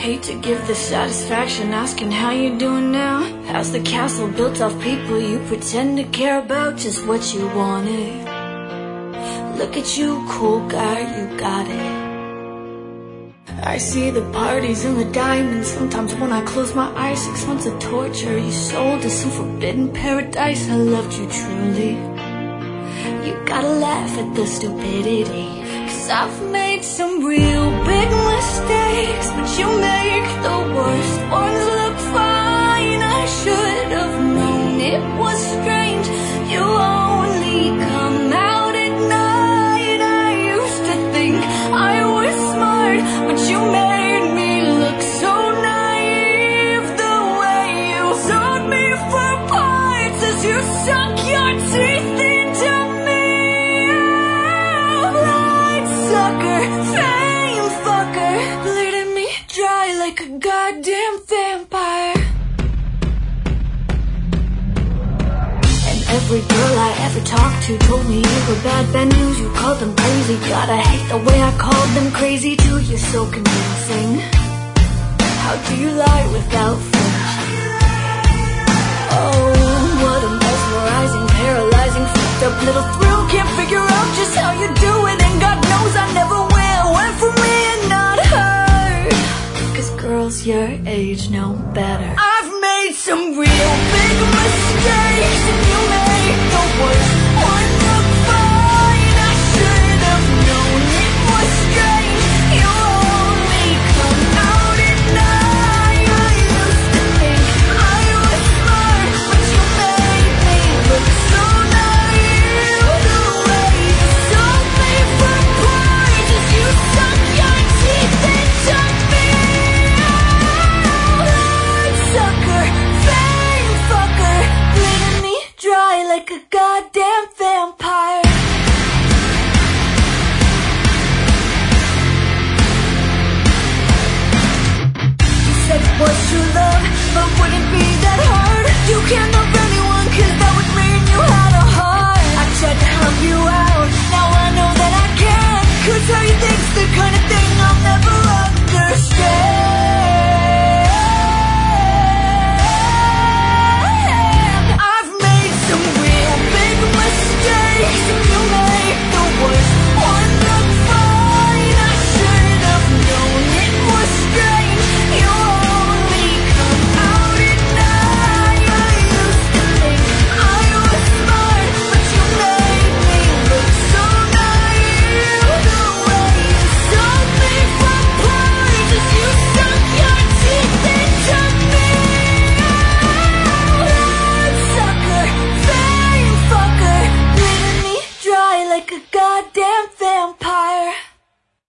hate to give the satisfaction asking how you doing now. How's the castle built off people you pretend to care about? Just what you wanted. Look at you, cool guy, you got it. I see the parties and the diamonds. Sometimes when I close my eyes, 6 months of torture. You sold to some forbidden paradise. I loved you truly. You gotta laugh at the stupidity, 'cause I've made some real big mistakes, but you make the worst ones look fine. I should have known it was strange. You only come out at night. I used to think I was smart, but you made me look so naive. The way you sold me for parts as you sunk your teeth into me. Light sucker, fame fucker, bleeding me dry like a goddamn vampire. And every girl I ever talked to told me you were bad news. You called them crazy. God, I hate the way I called them crazy too. You're so convincing. How do you lie without flinching? Oh, what a mesmerizing, paralyzing, fucked up little thrill. Can't figure out just how you do it, and God knows I never will. Went for me and not her, 'cause girls your age know better. I've made some real big mistakes, and you made the worst one look fine. I should have known it was strange. You only come out at night. I used to think I was smart, but you made me look so naive. The way you sold me for parts as you sunk your teeth into me. Sucker, fame fucker, bleeding me dry like a goddamn vampire. You said it was true love, but wouldn't be that hard. You can't love anyone, 'cause that would mean you had a heart. I tried to help you out, now I know that I can't. 'Cause how you think's the kind of thing I'll never understand. I've made some real big mistakes, and you made the worst one look fine. I should have known it was strange. You only come out at night. I used to think I was smart, but you made me look so naive. The way you sold me for parts as you sunk your teeth into me. Sucker, fame fucker, bleeding me dry like a goddamn